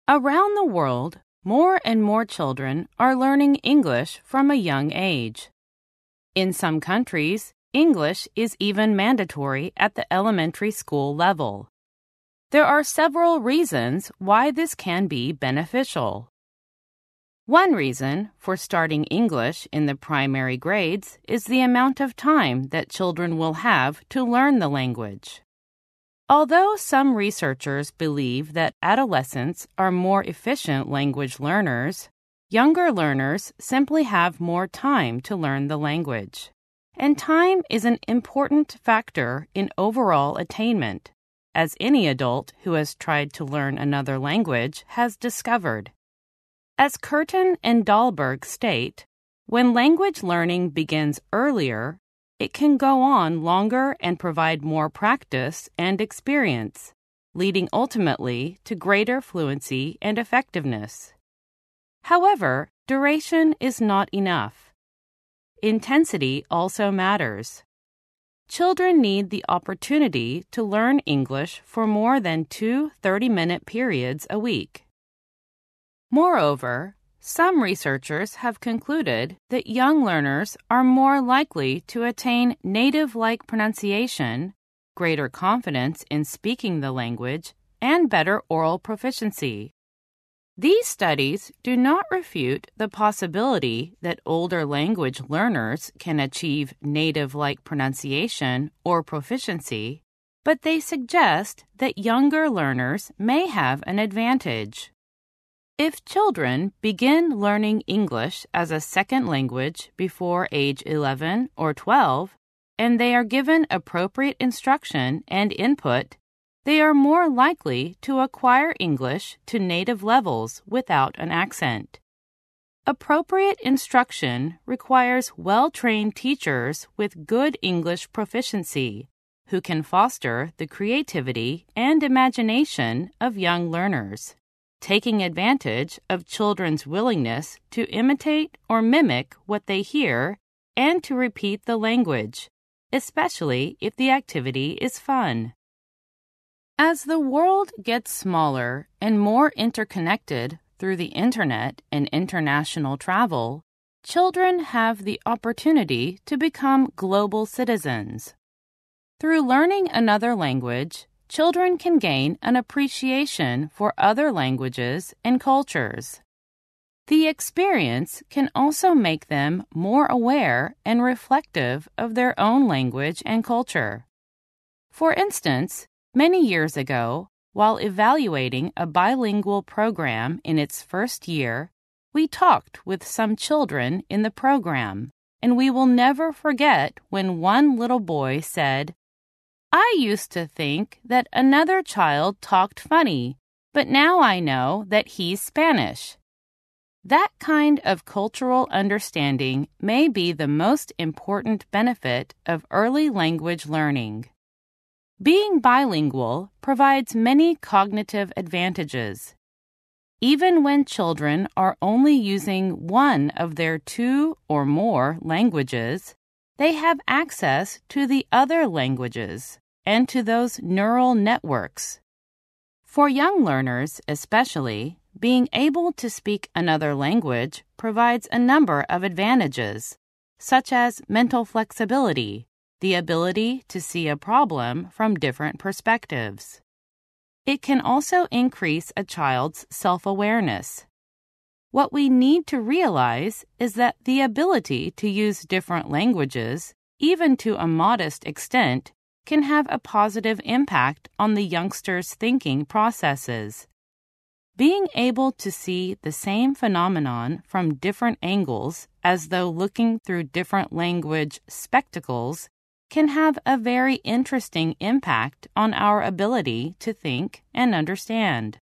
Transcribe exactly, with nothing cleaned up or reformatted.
Around the world, more and more children are learning English from a young age. In some countries, English is even mandatory at the elementary school level. There are several reasons why this can be beneficial. One reason for starting English in the primary grades is the amount of time that children will have to learn the language. Although some researchers believe that adolescents are more efficient language learners, younger learners simply have more time to learn the language. And time is an important factor in overall attainment, as any adult who has tried to learn another language has discovered. As Curtin and Dahlberg state, when language learning begins earlier, it can go on longer and provide more practice and experience, leading ultimately to greater fluency and effectiveness. However, duration is not enough. Intensity also matters. Children need the opportunity to learn English for more than two thirty-minute periods a week. Moreover, some researchers have concluded that young learners are more likely to attain native-like pronunciation, greater confidence in speaking the language, and better oral proficiency. These studies do not refute the possibility that older language learners can achieve native-like pronunciation or proficiency, but they suggest that younger learners may have an advantage. If children begin learning English as a second language before age eleven or twelve, and they are given appropriate instruction and input, they are more likely to acquire English to native levels without an accent. Appropriate instruction requires well-trained teachers with good English proficiency, who can foster the creativity and imagination of young learners, taking advantage of children's willingness to imitate or mimic what they hear and to repeat the language, especially if the activity is fun. As the world gets smaller and more interconnected through the internet and international travel, children have the opportunity to become global citizens. Through learning another language, children can gain an appreciation for other languages and cultures. The experience can also make them more aware and reflective of their own language and culture. For instance, many years ago, while evaluating a bilingual program in its first year, we talked with some children in the program, and we will never forget when one little boy said, "I used to think that another child talked funny, but now I know that he's Spanish." That kind of cultural understanding may be the most important benefit of early language learning. Being bilingual provides many cognitive advantages. Even when children are only using one of their two or more languages, they have access to the other languages and to those neural networks. For young learners especially, being able to speak another language provides a number of advantages, such as mental flexibility, the ability to see a problem from different perspectives. It can also increase a child's self-awareness. What we need to realize is that the ability to use different languages, even to a modest extent, can have a positive impact on the youngster's thinking processes. Being able to see the same phenomenon from different angles, as though looking through different language spectacles, can have a very interesting impact on our ability to think and understand.